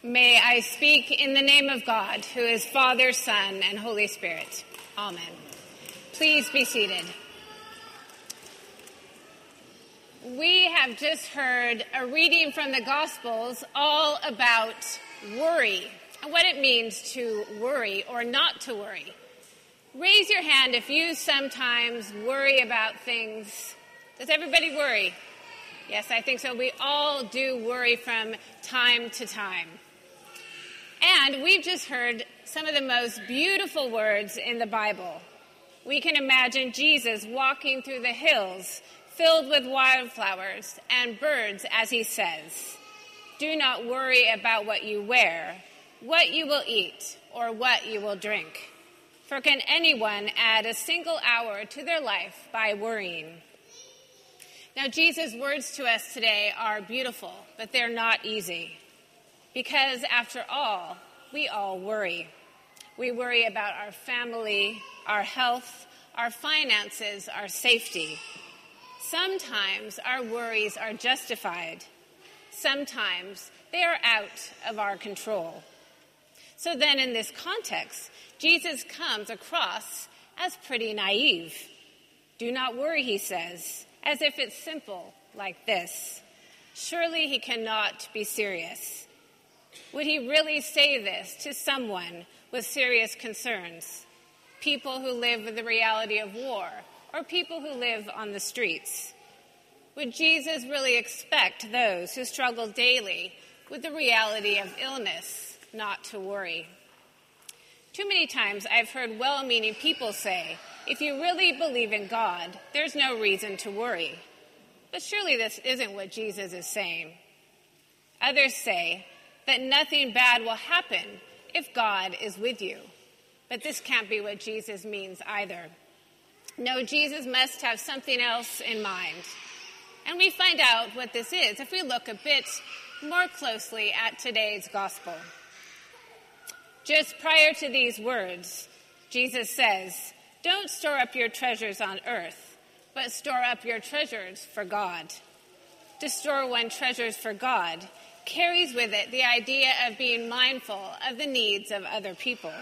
May I speak in the name of God, who is Father, Son, and Holy Spirit. Amen. Please be seated. We have just heard a reading from the Gospels all about worry and what it means to worry or not to worry. Raise your hand if you sometimes worry about things. Does everybody worry? Yes, I think so. We all do worry from time to time. And we've just heard some of the most beautiful words in the Bible. We can imagine Jesus walking through the hills filled with wildflowers and birds as he says, "Do not worry about what you wear, what you will eat, or what you will drink. For can anyone add a single hour to their life by worrying?" Now, Jesus' words to us today are beautiful, but they're not easy. Because after all, we all worry. We worry about our family, our health, our finances, our safety. Sometimes our worries are justified. Sometimes they are out of our control. So then in this context, Jesus comes across as pretty naive. Do not worry, he says, as if it's simple like this. Surely he cannot be serious. Would he really say this to someone with serious concerns? People who live with the reality of war, or people who live on the streets? Would Jesus really expect those who struggle daily with the reality of illness not to worry? Too many times I've heard well-meaning people say, if you really believe in God, there's no reason to worry. But surely this isn't what Jesus is saying. Others say that nothing bad will happen if God is with you. But this can't be what Jesus means either. No, Jesus must have something else in mind. And we find out what this is if we look a bit more closely at today's gospel. Just prior to these words, Jesus says, "Don't store up your treasures on earth, but store up your treasures for God." To store one's treasures for God carries with it the idea of being mindful of the needs of other people.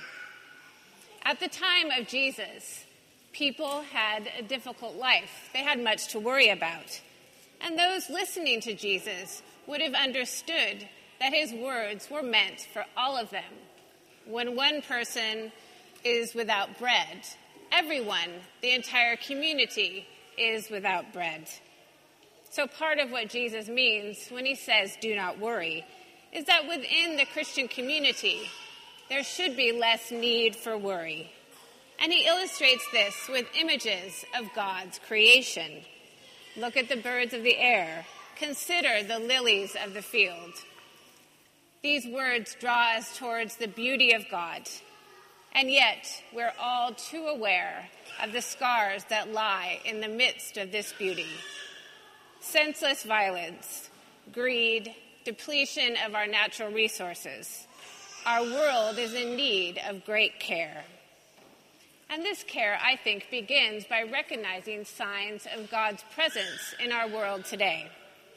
At the time of Jesus, people had a difficult life. They had much to worry about. And those listening to Jesus would have understood that his words were meant for all of them. When one person is without bread, everyone, the entire community, is without bread. So part of what Jesus means when he says, "Do not worry," is that within the Christian community, there should be less need for worry. And he illustrates this with images of God's creation. Look at the birds of the air. Consider the lilies of the field. These words draw us towards the beauty of God. And yet, we're all too aware of the scars that lie in the midst of this beauty. Senseless violence, greed, depletion of our natural resources. Our world is in need of great care. And this care, I think, begins by recognizing signs of God's presence in our world today.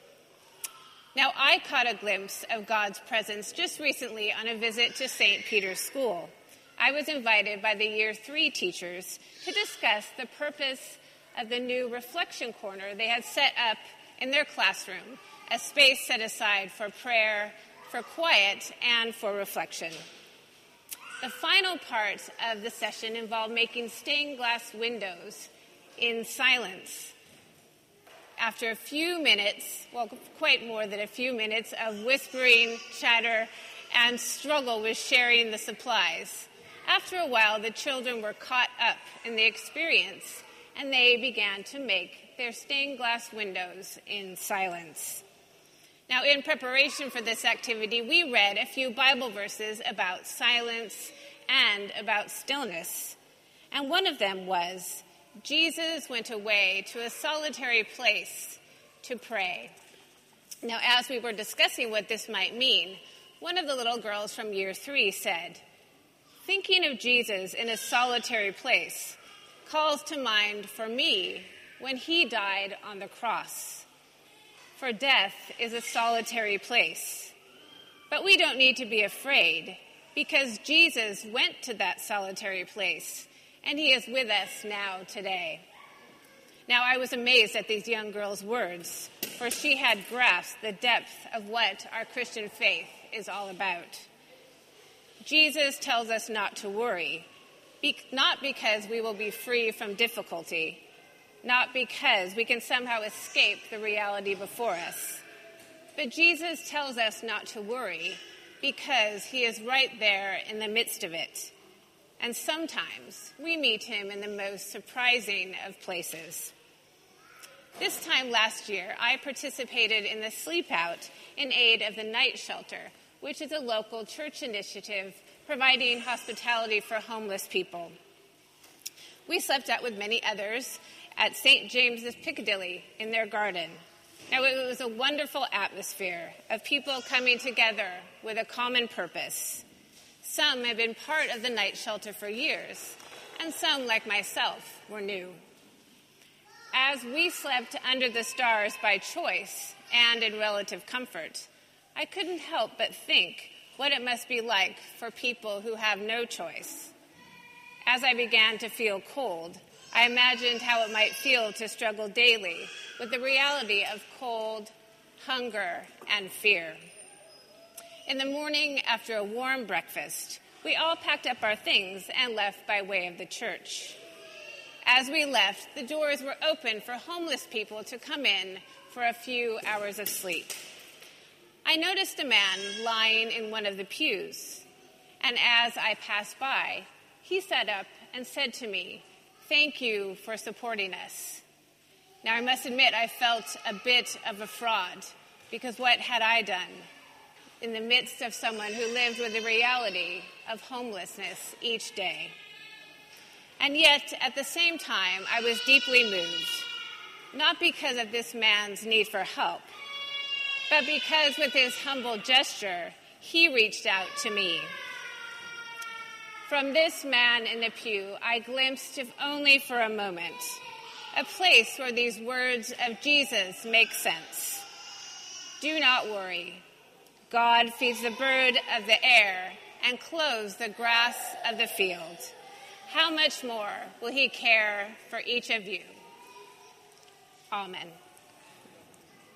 Now, I caught a glimpse of God's presence just recently on a visit to St. Peter's School. I was invited by the Year 3 teachers to discuss the purpose of the new reflection corner they had set up in their classroom, a space set aside for prayer, for quiet, and for reflection. The final part of the session involved making stained glass windows in silence. After a few minutes, well, quite more than a few minutes of whispering, chatter, and struggle with sharing the supplies, after a while, the children were caught up in the experience, and they began to make their stained glass windows in silence. Now, in preparation for this activity, we read a few Bible verses about silence and about stillness. And one of them was, Jesus went away to a solitary place to pray. Now, as we were discussing what this might mean, one of the little girls from Year 3 said, "Thinking of Jesus in a solitary place calls to mind for me when he died on the cross. For death is a solitary place. But But we don't need to be afraid, because Jesus went to that solitary place, and he is with us now today. Now, I was amazed at these young girls' words, for she had grasped the depth of what our Christian faith is all about. Jesus tells us not to worry, not because we will be free from difficulty, not because we can somehow escape the reality before us, but Jesus tells us not to worry because he is right there in the midst of it. And sometimes we meet him in the most surprising of places. This time last year, I participated in the Sleep Out in aid of the Night Shelter, which is a local church initiative providing hospitality for homeless people. We slept out with many others at St. James's Piccadilly in their garden. Now, it was a wonderful atmosphere of people coming together with a common purpose. Some had been part of the night shelter for years, and some, like myself, were new. As we slept under the stars by choice and in relative comfort, I couldn't help but think what it must be like for people who have no choice. As I began to feel cold, I imagined how it might feel to struggle daily with the reality of cold, hunger, and fear. In the morning, after a warm breakfast, we all packed up our things and left by way of the church. As we left, the doors were open for homeless people to come in for a few hours of sleep. I noticed a man lying in one of the pews, and as I passed by, he sat up and said to me, "Thank you for supporting us." Now, I must admit I felt a bit of a fraud, because what had I done in the midst of someone who lived with the reality of homelessness each day? And yet, at the same time, I was deeply moved, not because of this man's need for help, but because with his humble gesture, he reached out to me. From this man in the pew, I glimpsed, if only for a moment, a place where these words of Jesus make sense. Do not worry. God feeds the bird of the air and clothes the grass of the field. How much more will he care for each of you? Amen.